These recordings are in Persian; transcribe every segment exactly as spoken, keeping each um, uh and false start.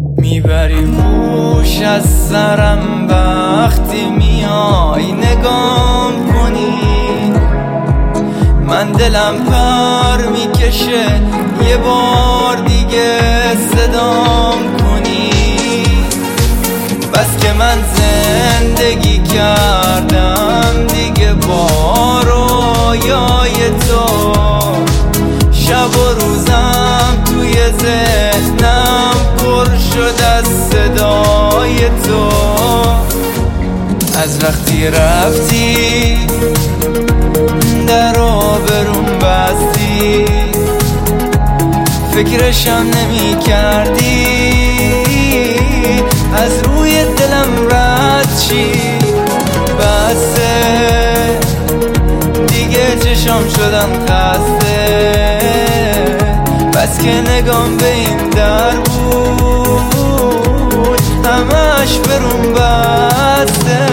میبری هوش از سرم وقتی میای نگام کنی. من دلم پر میکشه یه بار دیگه صدام کنی. بس که من زندگی کردم دیگه با رویای تو. شب و روزم توی ذهنم پر شد از صدای تو. از وقتی رفتی در آبروم بستی، فکرشم نمی کردی از روی دلم رد چی. بسه دیگه چشام شدن خسته، بس که نگام به این در بود همش بروم بسته.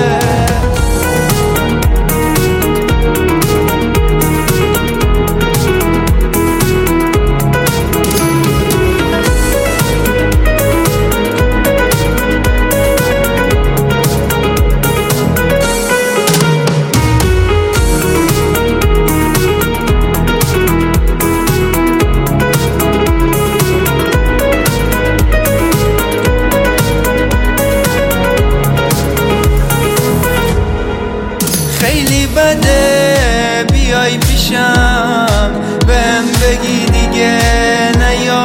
خیلی بده بیای پیشم بهم بگی دیگه نیا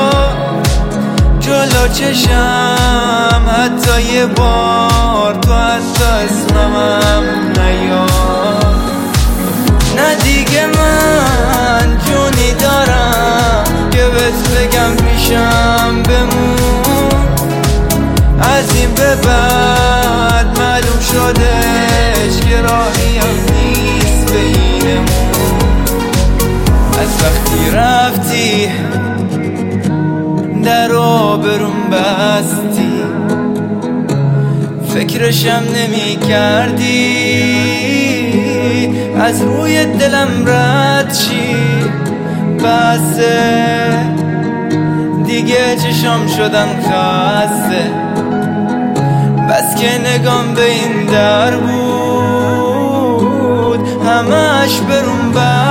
جلو چشم، حتی یه بار تو حتی اسمم نیا. نه دیگه من جونی دارم که بهت بگم پیشم بمون. از این به بعد معلوم شدش که راهی هم نیست بینمون. از وقتی رفتی در آبروم بستی، فکرشم نمی کردی از روی دلم رد چی. بسه دیگه چشام شدن خسته، بس که نگام به این در بود همش بروم بسته.